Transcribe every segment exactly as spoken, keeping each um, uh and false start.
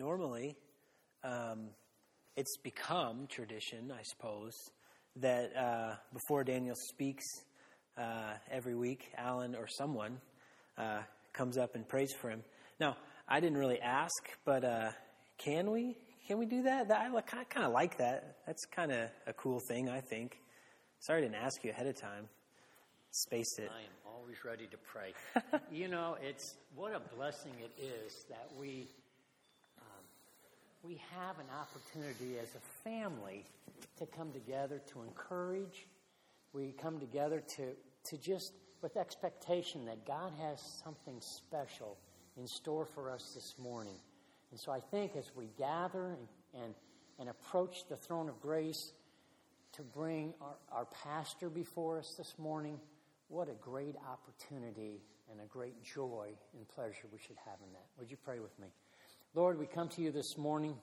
normally, um, it's become tradition, I suppose, that uh, before Daniel speaks uh, every week, Alan or someone uh, comes up and prays for him. Now, I didn't really ask, but uh, can we? Can we do that? that I kind of like that. That's kind of a cool thing, I think. Sorry I didn't ask you ahead of time. Space it. I am always ready to pray. You know, it's what a blessing it is that we um, we have an opportunity as a family to come together to encourage. We come together to to just with expectation that God has something special in store for us this morning. And so I think as we gather and, and, and approach the throne of grace to bring our, our pastor before us this morning, what a great opportunity and a great joy and pleasure we should have in that. Would you pray with me? Lord, we come to you this morning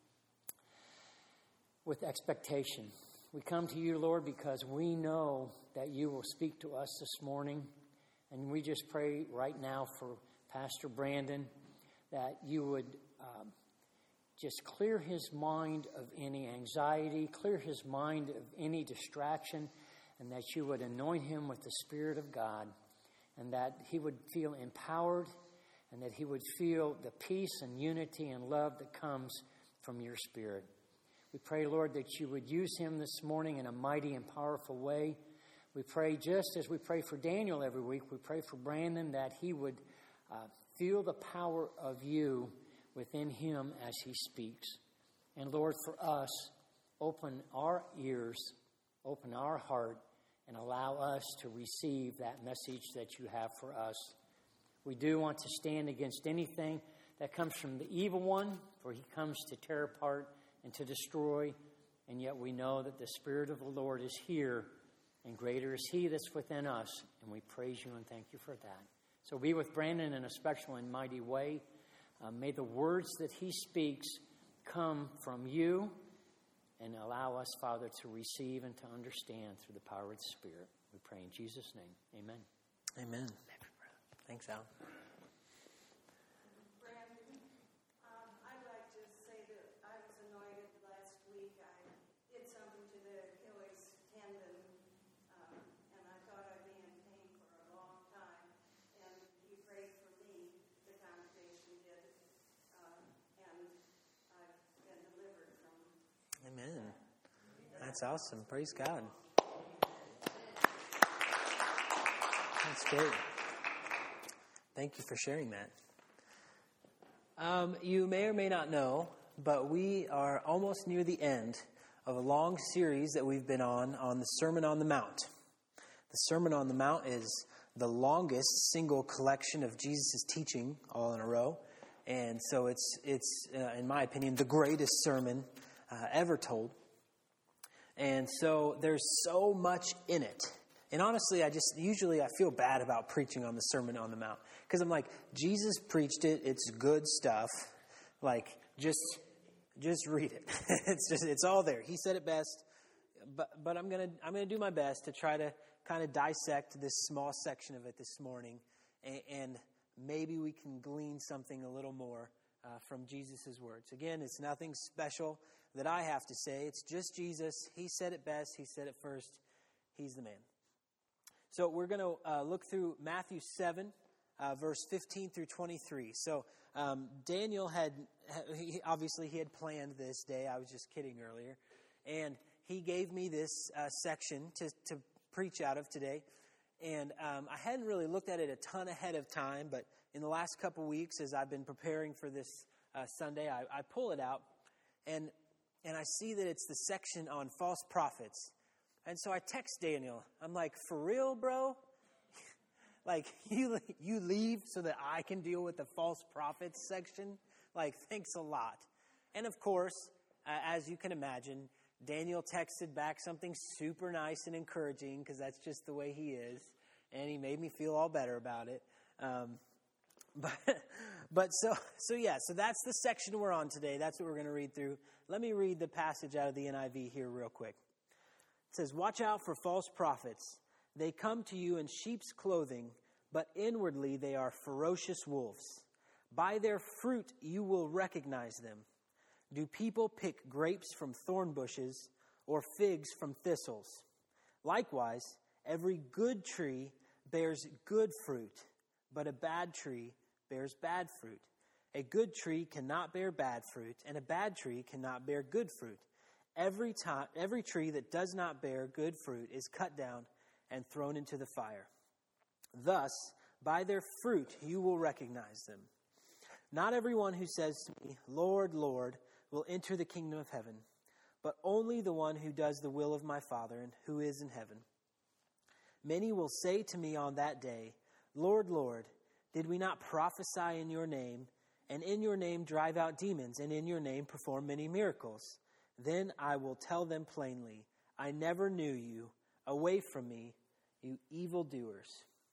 with expectation. We come to you, Lord, because we know that you will speak to us this morning. And we just pray right now for Pastor Brandon that you would Um, just clear his mind of any anxiety, clear his mind of any distraction, and that you would anoint him with the Spirit of God, and that he would feel empowered, and that he would feel the peace and unity and love that comes from your Spirit. We pray, Lord, that you would use him this morning in a mighty and powerful way. We pray, just as we pray for Daniel every week, we pray for Brandon that he would uh, feel the power of you within him as he speaks. And Lord, for us, open our ears, open our heart, and allow us to receive that message that you have for us. We do want to stand against anything that comes from the evil one, for he comes to tear apart and to destroy. And yet we know that the Spirit of the Lord is here, and greater is he that's within us. And we praise you and thank you for that. So be with Brandon in a special and mighty way. Uh, may the words that he speaks come from you, and allow us, Father, to receive and to understand through the power of the Spirit. We pray in Jesus' name. Amen. Amen. Thanks, Al. Brandon, um, I'd like to say that I was anointed last week. I did something to the Achilles tendon, um, and I thought I'd be in pain for a long time. And you prayed for me, the congregation did, um, and I've been delivered from. Amen. That's awesome. Praise God. That's great. Thank you for sharing that. Um, you may or may not know, but we are almost near the end of a long series that we've been on on the Sermon on the Mount. The Sermon on the Mount is the longest single collection of Jesus' teaching all in a row. And so it's, it's uh, in my opinion, the greatest sermon uh, ever told. And so there's so much in it. And honestly, I just, usually I feel bad about preaching on the Sermon on the Mount. Because I'm like, Jesus preached it, it's good stuff. Like, just, just read it. It's just, it's all there. He said it best. But, but I'm going to, I'm going to do my best to try to kind of dissect this small section of it this morning. And, and maybe we can glean something a little more uh, from Jesus' words. Again, it's nothing special that I have to say. It's just Jesus. He said it best. He said it first. He's the man. So we're going to uh, look through Matthew seven, uh, verse fifteen through twenty-three. So um, Daniel had, he, obviously he had planned this day. I was just kidding earlier. And he gave me this uh, section to, to preach out of today. And um, I hadn't really looked at it a ton ahead of time, but in the last couple weeks as I've been preparing for this uh, Sunday, I, I pull it out, and and I see that it's the section on false prophets. And so I text Daniel. I'm like, for real, bro? Like, you you leave so that I can deal with the false prophets section? Like, thanks a lot. And of course, uh, as you can imagine, Daniel texted back something super nice and encouraging, because that's just the way he is. And he made me feel all better about it. Um, but but so so yeah, so that's the section we're on today. That's what we're going to read through. Let me read the passage out of the N I V here real quick. It says, "Watch out for false prophets. They come to you in sheep's clothing, but inwardly they are ferocious wolves. By their fruit you will recognize them. Do people pick grapes from thorn bushes or figs from thistles? Likewise, every good tree bears good fruit, but a bad tree bears bad fruit. A good tree cannot bear bad fruit, and a bad tree cannot bear good fruit. Every time, every tree that does not bear good fruit is cut down and thrown into the fire. Thus, by their fruit you will recognize them. Not everyone who says to me, Lord, Lord, will enter the kingdom of heaven, but only the one who does the will of my Father and who is in heaven. Many will say to me on that day, Lord, Lord, did we not prophesy in your name, and in your name drive out demons, and in your name perform many miracles? Then I will tell them plainly, I never knew you. Away from me, you evildoers.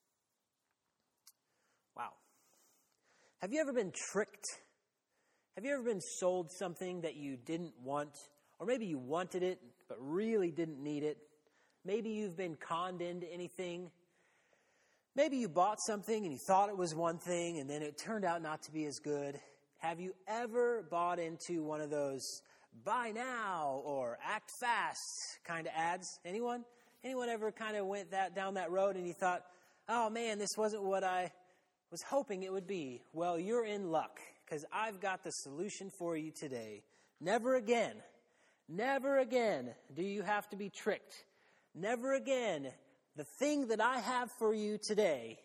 Wow. Have you ever been tricked? Have you ever been sold something that you didn't want? Or maybe you wanted it, but really didn't need it. Maybe you've been conned into anything. Maybe you bought something and you thought it was one thing and then it turned out not to be as good. Have you ever bought into one of those buy now or act fast kind of ads? Anyone? Anyone ever kind of went that down that road and you thought, oh man, this wasn't what I was hoping it would be? Well, you're in luck because I've got the solution for you today. Never again, never again do you have to be tricked. Never again. The thing that I have for you today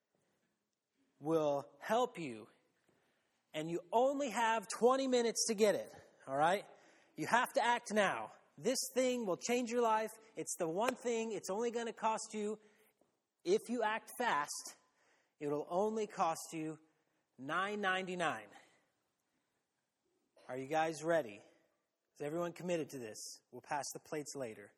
will help you. And you only have twenty minutes to get it. All right? You have to act now. This thing will change your life. It's the one thing. It's only going to cost you, if you act fast, it'll only cost you nine ninety-nine. Are you guys ready? Is everyone committed to this? We'll pass the plates later.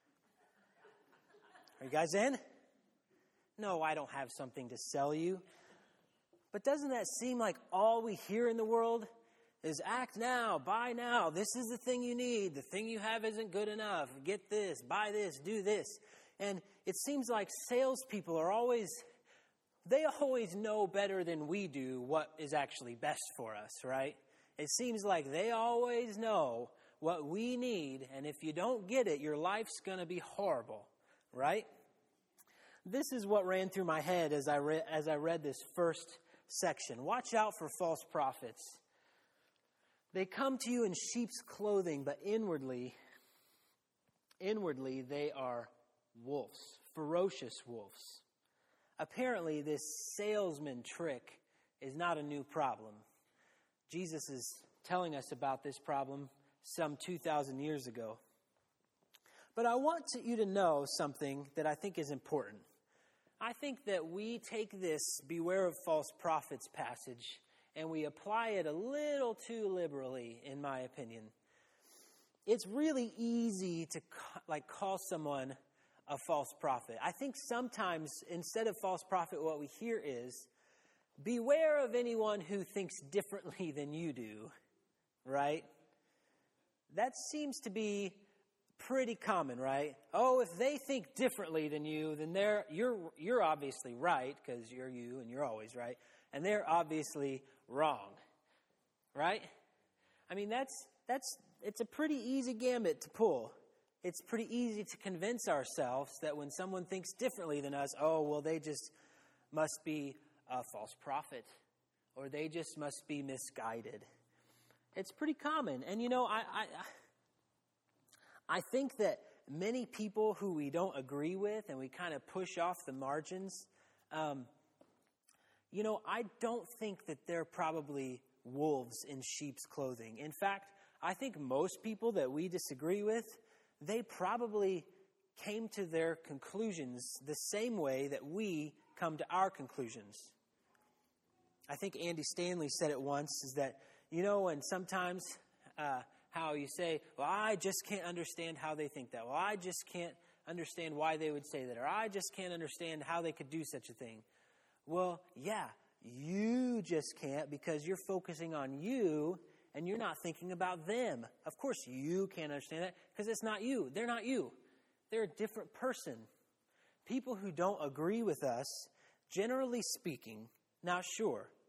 Are you guys in? No, I don't have something to sell you. But doesn't that seem like all we hear in the world is act now, buy now. This is the thing you need. The thing you have isn't good enough. Get this, buy this, do this. And it seems like salespeople are always, they always know better than we do what is actually best for us, right? It seems like they always know what we need. And if you don't get it, your life's going to be horrible. Right? This is what ran through my head as I read as I read this first section. Watch out for false prophets. They come to you in sheep's clothing, but inwardly, inwardly they are wolves, ferocious wolves. Apparently, this salesman trick is not a new problem. Jesus is telling us about this problem some two thousand years ago. But I want to, you to know something that I think is important. I think that we take this beware of false prophets passage and we apply it a little too liberally, in my opinion. It's really easy to like call someone a false prophet. I think sometimes instead of false prophet, what we hear is beware of anyone who thinks differently than you do, right? That seems to be pretty common, right? Oh, if they think differently than you, then they're you're you're obviously right because you're you and you're always right, and they're obviously wrong, right? I mean, that's that's it's a pretty easy gambit to pull. It's pretty easy to convince ourselves that when someone thinks differently than us, oh, well, they just must be a false prophet, or they just must be misguided. It's pretty common, and you know, I. I I think that many people who we don't agree with and we kind of push off the margins, um, you know, I don't think that they're probably wolves in sheep's clothing. In fact, I think most people that we disagree with, they probably came to their conclusions the same way that we come to our conclusions. I think Andy Stanley said it once, is that, you know, and sometimes... Uh, How you say, well, I just can't understand how they think that. Well, I just can't understand why they would say that. Or I just can't understand how they could do such a thing. Well, yeah, you just can't because you're focusing on you and you're not thinking about them. Of course, you can't understand that because it's not you. They're not you. They're a different person. People who don't agree with us, generally speaking, now sure,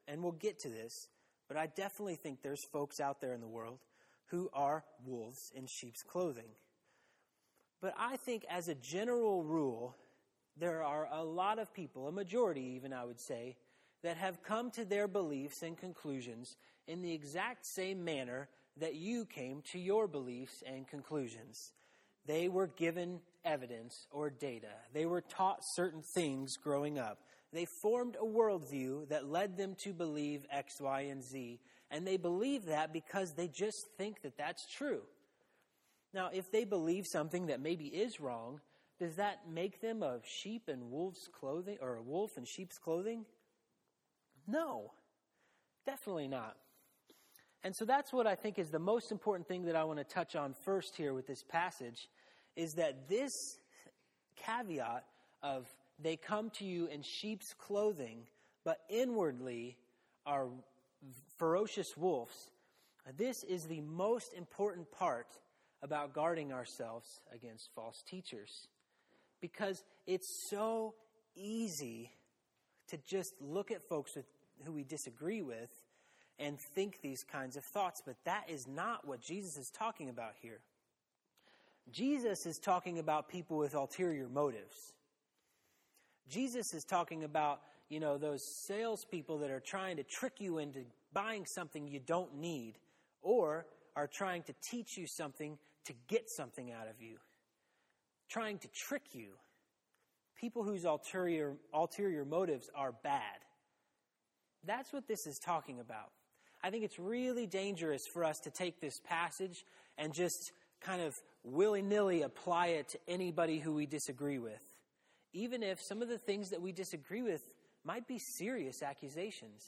and we'll get to this, but I definitely think there's folks out there in the world who are wolves in sheep's clothing. But I think as a general rule, there are a lot of people, a majority even I would say, that have come to their beliefs and conclusions in the exact same manner that you came to your beliefs and conclusions. They were given evidence or data. They were taught certain things growing up. They formed a worldview that led them to believe X, Y, and Z. And they believe that because they just think that that's true. Now, if they believe something that maybe is wrong, does that make them a sheep in wolf's clothing, or a wolf in sheep's clothing? No, definitely not. And so that's what I think is the most important thing that I want to touch on first here with this passage, is that this caveat of they come to you in sheep's clothing, but inwardly are ferocious wolves. This is the most important part about guarding ourselves against false teachers, because it's so easy to just look at folks with, who we disagree with and think these kinds of thoughts, but that is not what Jesus is talking about here. Jesus is talking about people with ulterior motives. Jesus is talking about, you know, those salespeople that are trying to trick you into buying something you don't need, or are trying to teach you something to get something out of you, trying to trick you. People whose ulterior, ulterior motives are bad. That's what this is talking about. I think it's really dangerous for us to take this passage and just kind of willy-nilly apply it to anybody who we disagree with, even if some of the things that we disagree with might be serious accusations.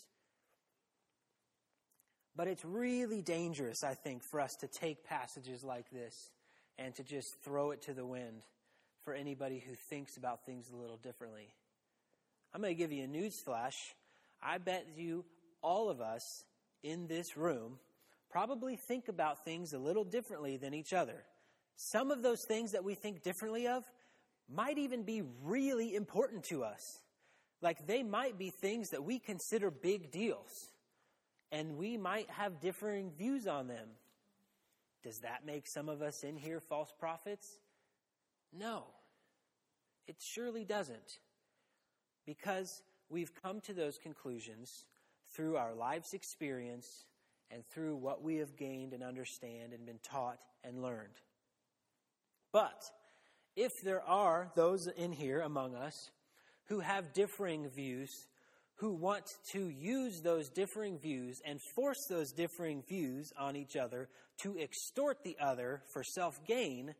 But it's really dangerous, I think, for us to take passages like this and to just throw it to the wind for anybody who thinks about things a little differently. I'm going to give you a news flash. I bet you all of us in this room probably think about things a little differently than each other. Some of those things that we think differently of might even be really important to us. Like they might be things that we consider big deals, and we might have differing views on them. Does that make some of us in here false prophets? No, it surely doesn't. Because we've come to those conclusions through our life's experience and through what we have gained and understand and been taught and learned. But if there are those in here among us who have differing views, who want to use those differing views and force those differing views on each other to extort the other for self-gain,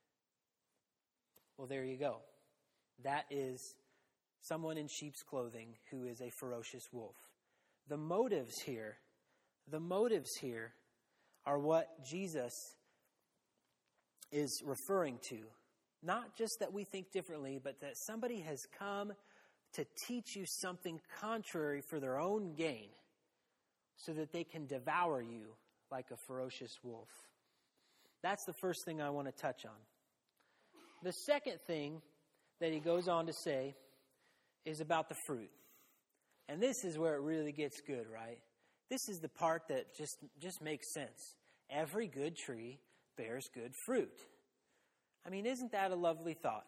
well, there you go. That is someone in sheep's clothing who is a ferocious wolf. The motives here, the motives here are what Jesus is referring to. Not just that we think differently, but that somebody has come to teach you something contrary for their own gain, so that they can devour you like a ferocious wolf. That's the first thing I want to touch on. The second thing that he goes on to say is about the fruit. And this is where it really gets good, right? This is the part that just, just makes sense. Every good tree bears good fruit. I mean, isn't that a lovely thought?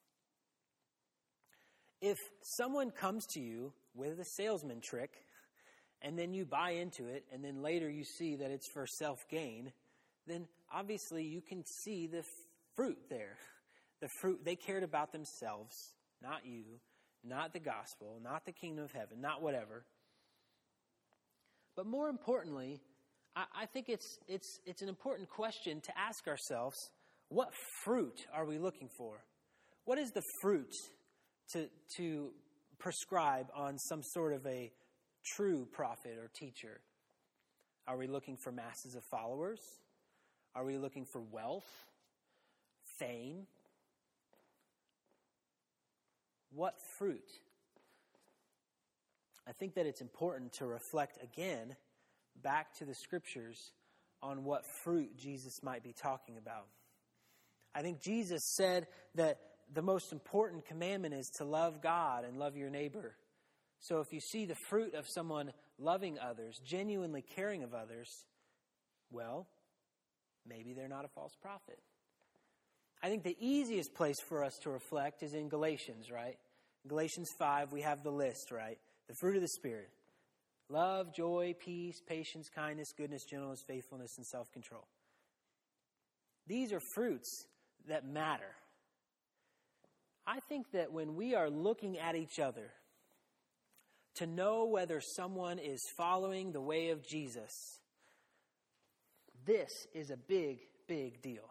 If someone comes to you with a salesman trick, and then you buy into it, and then later you see that it's for self-gain, then obviously you can see the fruit there. The fruit, they cared about themselves, not you, not the gospel, not the kingdom of heaven, not whatever. But more importantly, I, I think it's it's it's an important question to ask ourselves: what fruit are we looking for? What is the fruit to to prescribe on some sort of a true prophet or teacher? Are we looking for masses of followers? Are we looking for wealth, fame? What fruit? I think that it's important to reflect again back to the scriptures on what fruit Jesus might be talking about. I think Jesus said that the most important commandment is to love God and love your neighbor. So if you see the fruit of someone loving others, genuinely caring of others, well, maybe they're not a false prophet. I think the easiest place for us to reflect is in Galatians, right? In Galatians five, we have the list, right? The fruit of the Spirit. Love, joy, peace, patience, kindness, goodness, gentleness, faithfulness, and self-control. These are fruits that matter. I think that when we are looking at each other to know whether someone is following the way of Jesus, this is a big, big deal.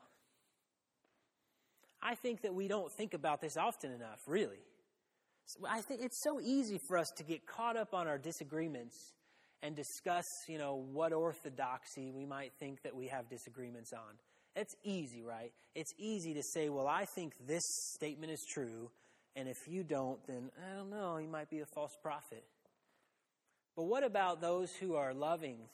I think that we don't think about this often enough, really. I think it's so easy for us to get caught up on our disagreements and discuss, you know, what orthodoxy we might think that we have disagreements on. It's easy, right? It's easy to say, well, I think this statement is true, and if you don't, then, I don't know, you might be a false prophet. But what about those who are loving?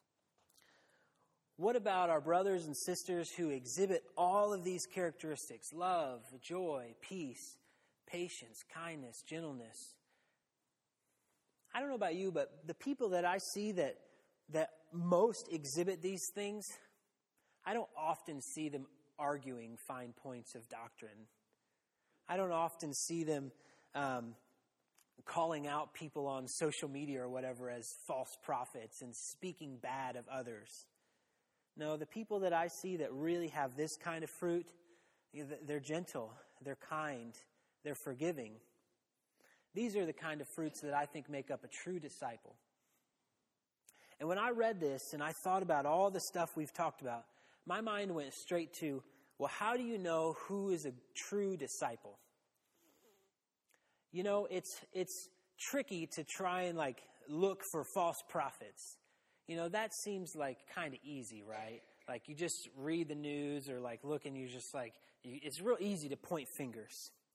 What about our brothers and sisters who exhibit all of these characteristics? Love, joy, peace, patience, kindness, gentleness. I don't know about you, but the people that I see that that most exhibit these things, I don't often see them arguing fine points of doctrine. I don't often see them um, calling out people on social media or whatever as false prophets and speaking bad of others. No, the people that I see that really have this kind of fruit, they're gentle, they're kind, they're forgiving. These are the kind of fruits that I think make up a true disciple. And when I read this and I thought about all the stuff we've talked about, my mind went straight to, well, how do you know who is a true disciple? You know, it's it's tricky to try and like look for false prophets. You know, that seems like kind of easy, right? Like you just read the news or like look and you're just like, it's real easy to point fingers.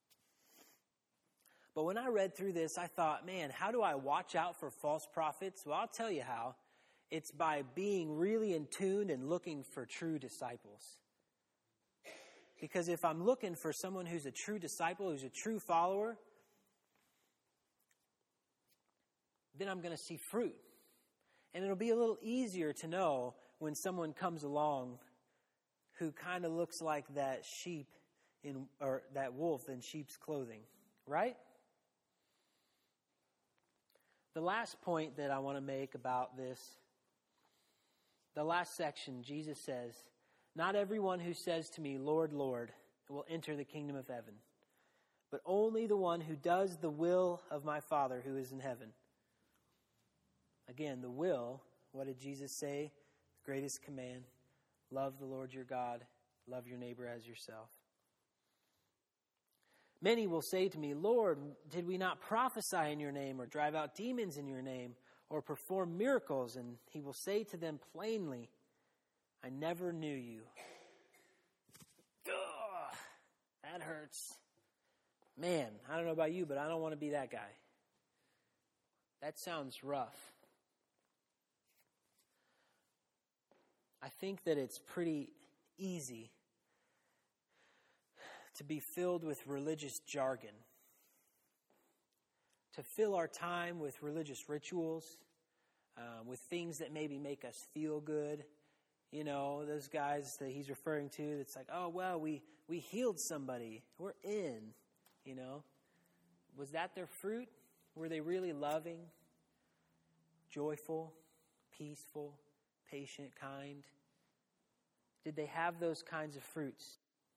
But when I read through this, I thought, man, how do I watch out for false prophets? Well, I'll tell you how. It's by being really in tune and looking for true disciples. Because if I'm looking for someone who's a true disciple, who's a true follower, then I'm going to see fruit. And it'll be a little easier to know when someone comes along who kind of looks like that sheep in, or that wolf in sheep's clothing, right? The last point that I want to make about this, the last section, Jesus says, "Not everyone who says to me, 'Lord, Lord,' will enter the kingdom of heaven, but only the one who does the will of my Father who is in heaven." Again, the will, what did Jesus say? The greatest command, love the Lord your God, love your neighbor as yourself. Many will say to me, "Lord, did we not prophesy in your name or drive out demons in your name or perform miracles?" And he will say to them plainly, "I never knew you." Ugh, that hurts. Man, I don't know about you, but I don't want to be that guy. That sounds rough. I think that it's pretty easy to be filled with religious jargon, to fill our time with religious rituals, um, with things that maybe make us feel good. You know, those guys that he's referring to, it's like, oh, well, we, we healed somebody. We're in, you know. Was that their fruit? Were they really loving, joyful, peaceful, patient, kind? Did they have those kinds of fruits?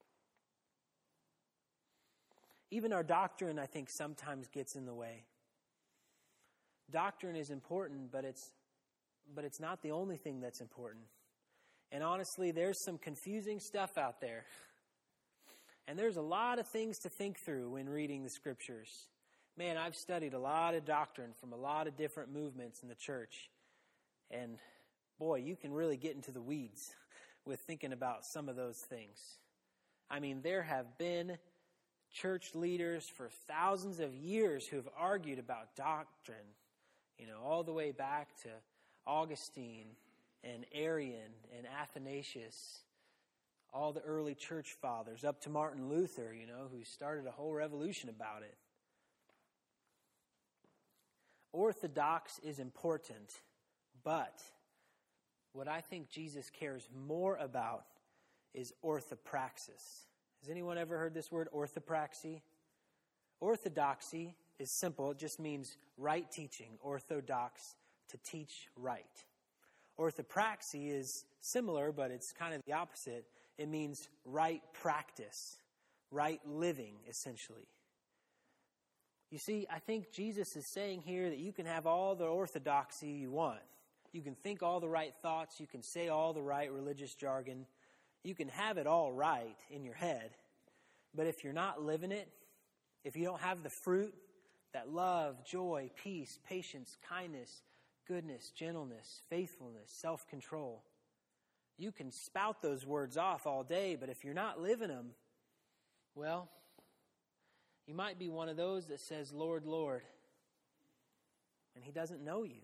Even our doctrine, I think, sometimes gets in the way. Doctrine is important, but it's but it's not the only thing that's important. And honestly, there's some confusing stuff out there. And there's a lot of things to think through when reading the scriptures. Man, I've studied a lot of doctrine from a lot of different movements in the church. And boy, you can really get into the weeds with thinking about some of those things. I mean, there have been church leaders for thousands of years who have argued about doctrine, you know, all the way back to Augustine and Arian and Athanasius, all the early church fathers, up to Martin Luther, you know, who started a whole revolution about it. orthodox is important, but what I think Jesus cares more about is orthopraxis. Has anyone ever heard this word, orthopraxy? Orthodoxy is simple. It just means right teaching. Orthodox, to teach right. Orthopraxy is similar, but it's kind of the opposite. It means right practice, right living, essentially. You see, I think Jesus is saying here that you can have all the orthodoxy you want. You can think all the right thoughts. You can say all the right religious jargon. You can have it all right in your head. But if you're not living it, if you don't have the fruit, that love, joy, peace, patience, kindness, goodness, gentleness, faithfulness, self-control, you can spout those words off all day, but if you're not living them, well, you might be one of those that says, Lord, Lord, and he doesn't know you.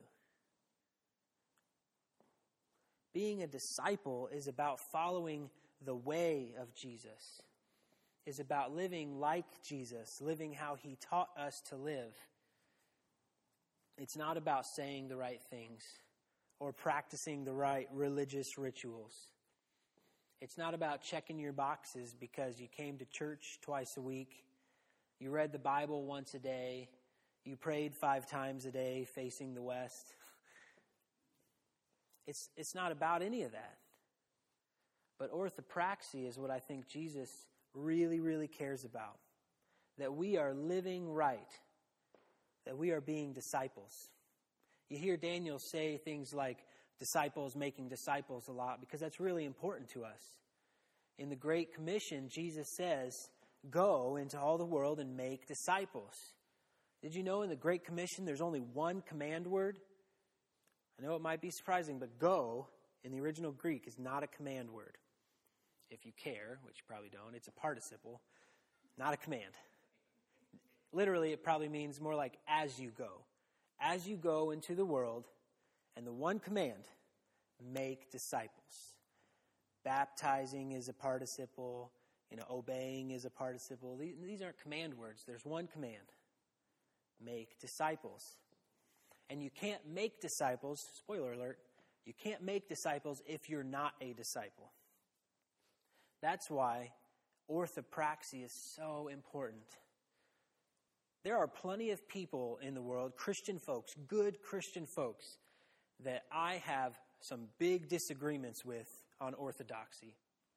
Being a disciple is about following the way of Jesus, is about living like Jesus, living how he taught us to live. It's not about saying the right things or practicing the right religious rituals. It's not about checking your boxes because you came to church twice a week, you read the Bible once a day, you prayed five times a day facing the west. It's, it's not about any of that. But orthopraxy is what I think Jesus really, really cares about. That we are living right. That we are being disciples. You hear Daniel say things like disciples making disciples a lot because that's really important to us. In the Great Commission, Jesus says, go into all the world and make disciples. Did you know in the Great Commission there's only one command word? I know it might be surprising, but go in the original Greek is not a command word. If you care, which you probably don't, it's a participle, not a command. Literally, it probably means more like as you go. As you go into the world, and the one command, make disciples. Baptizing is a participle, you know, obeying is a participle. These, these aren't command words. There's one command, make disciples. And you can't make disciples, spoiler alert, you can't make disciples if you're not a disciple. That's why orthopraxy is so important. There are plenty of people in the world, Christian folks, good Christian folks, that I have some big disagreements with on orthodoxy.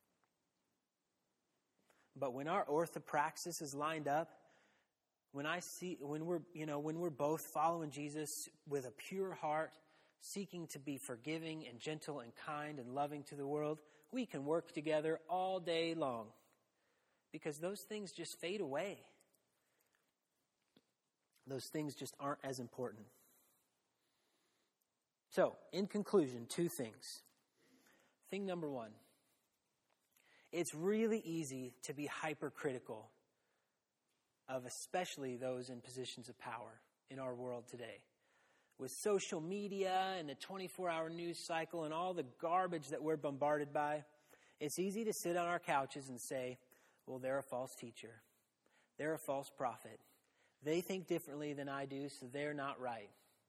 But when our orthopraxis is lined up, when I see, when we're, you know, when we're both following Jesus with a pure heart, seeking to be forgiving and gentle and kind and loving to the world, we can work together all day long because those things just fade away. Those things just aren't as important. So, in conclusion, two things. Thing number one, it's really easy to be hypercritical of especially those in positions of power in our world today. With social media and the twenty-four hour news cycle and all the garbage that we're bombarded by, it's easy to sit on our couches and say, well, they're a false teacher. They're a false prophet. They think differently than I do, so they're not right.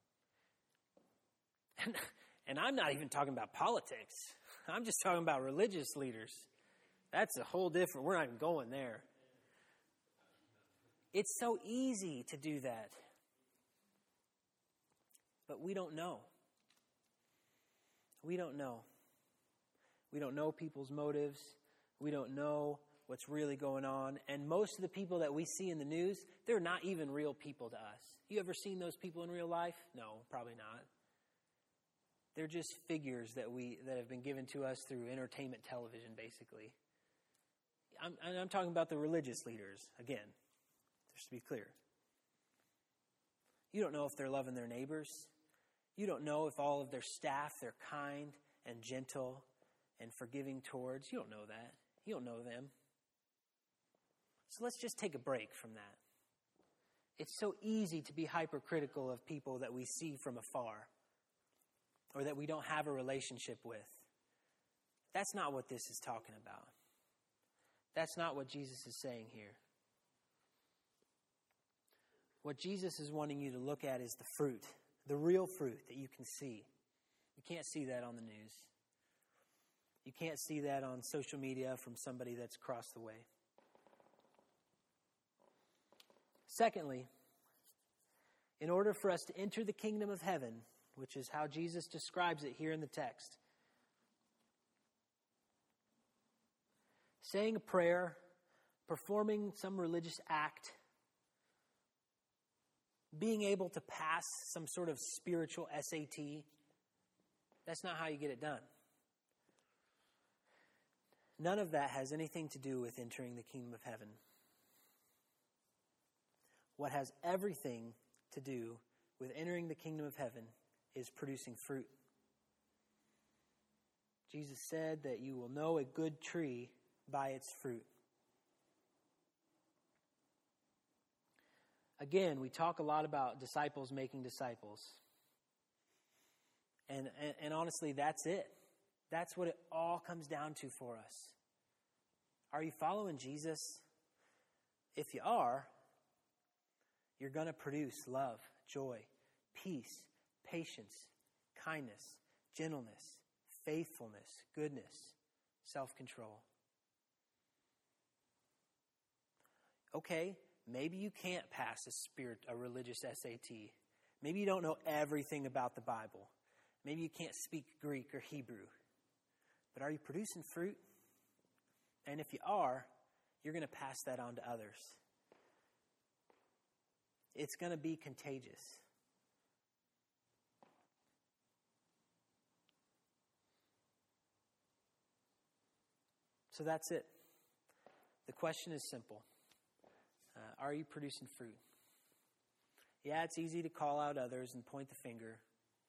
And, and I'm not even talking about politics. I'm just talking about religious leaders. That's a whole different, we're not even going there. It's so easy to do that. But we don't know. We don't know. We don't know people's motives. We don't know what's really going on. And most of the people that we see in the news, they're not even real people to us. You ever seen those people in real life? No, probably not. They're just figures that we that have been given to us through entertainment television, basically. I'm, I'm talking about the religious leaders, again, just to be clear. You don't know if they're loving their neighbors. You don't know if all of their staff, they're kind and gentle and forgiving towards. You don't know that. You don't know them. So let's just take a break from that. It's so easy to be hypercritical of people that we see from afar or that we don't have a relationship with. That's not what this is talking about. That's not what Jesus is saying here. What Jesus is wanting you to look at is the fruit, the real fruit that you can see. You can't see that on the news. You can't see that on social media from somebody that's across the way. Secondly, in order for us to enter the kingdom of heaven, which is how Jesus describes it here in the text, saying a prayer, performing some religious act, being able to pass some sort of spiritual S A T, that's not how you get it done. None of that has anything to do with entering the kingdom of heaven. What has everything to do with entering the kingdom of heaven is producing fruit. Jesus said that you will know a good tree by its fruit. Again, we talk a lot about disciples making disciples. And, and, and honestly, that's it. That's what it all comes down to for us. Are you following Jesus? If you are, you're going to produce love, joy, peace, patience, kindness, gentleness, faithfulness, goodness, self-control. Okay, maybe you can't pass a spirit, a religious S A T. Maybe you don't know everything about the Bible. Maybe you can't speak Greek or Hebrew. But are you producing fruit? And if you are, you're going to pass that on to others. It's going to be contagious. So that's it. The question is simple. Uh, are you producing fruit? Yeah, it's easy to call out others and point the finger.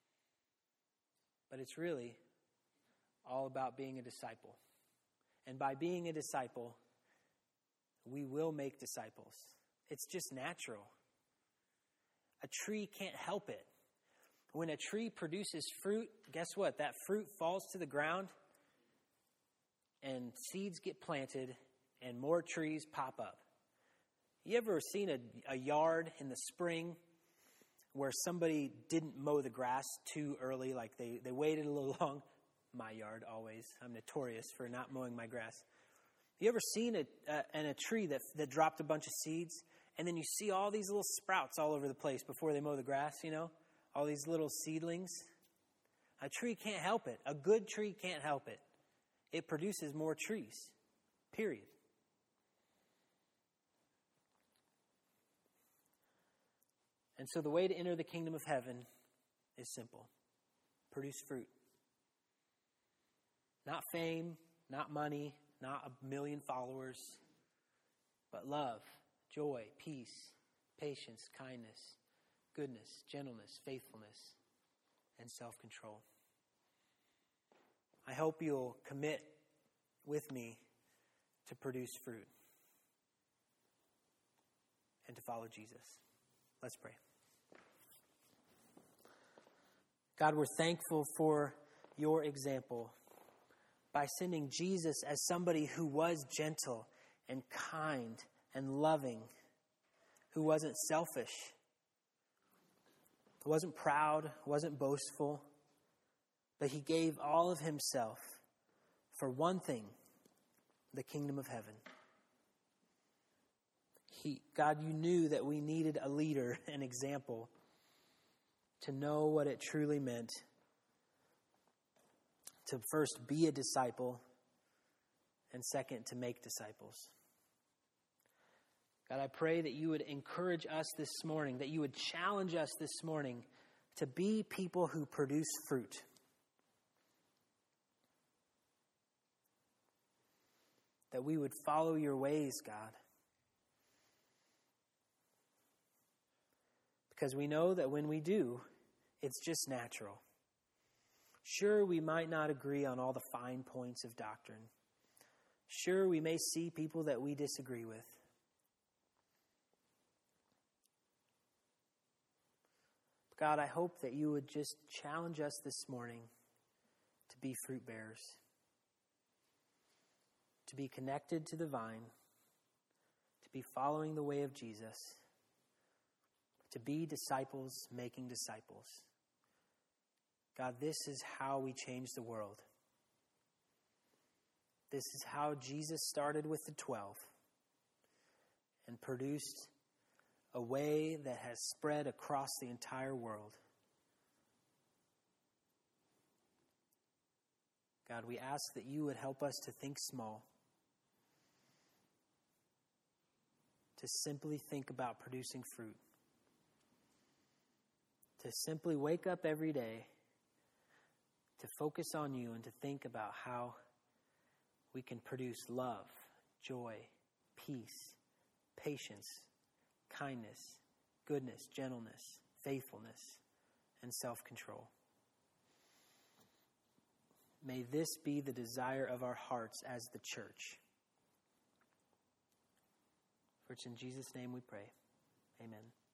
But it's really all about being a disciple. And by being a disciple, we will make disciples. It's just natural. A tree can't help it. When a tree produces fruit, guess what? That fruit falls to the ground and seeds get planted and more trees pop up. You ever seen a, a yard in the spring where somebody didn't mow the grass too early, like they, they waited a little long? My yard, always. I'm notorious for not mowing my grass. You ever seen a, a, and a tree that, that dropped a bunch of seeds, and then you see all these little sprouts all over the place before they mow the grass, you know? All these little seedlings. A tree can't help it. A good tree can't help it. It produces more trees. Period. And so the way to enter the kingdom of heaven is simple. Produce fruit. Not fame, not money, not a million followers, but love, joy, peace, patience, kindness, goodness, gentleness, faithfulness, and self-control. I hope you'll commit with me to produce fruit and to follow Jesus. Let's pray. God, we're thankful for your example by sending Jesus as somebody who was gentle and kind and loving, who wasn't selfish, who wasn't proud, wasn't boastful, but he gave all of himself for one thing, the kingdom of heaven. He, God, you knew that we needed a leader, an example, to know what it truly meant to first be a disciple, and second, to make disciples. God, I pray that you would encourage us this morning, that you would challenge us this morning to be people who produce fruit. That we would follow your ways, God. Because we know that when we do, it's just natural. Sure, we might not agree on all the fine points of doctrine. Sure, we may see people that we disagree with. But God, I hope that you would just challenge us this morning to be fruit bearers, to be connected to the vine, to be following the way of Jesus, to be disciples making disciples. God, this is how we change the world. This is how Jesus started with the twelve and produced a way that has spread across the entire world. God, we ask that you would help us to think small, to simply think about producing fruit, to simply wake up every day, to focus on you and to think about how we can produce love, joy, peace, patience, kindness, goodness, gentleness, faithfulness, and self-control. May this be the desire of our hearts as the church. For it's in Jesus' name we pray. Amen.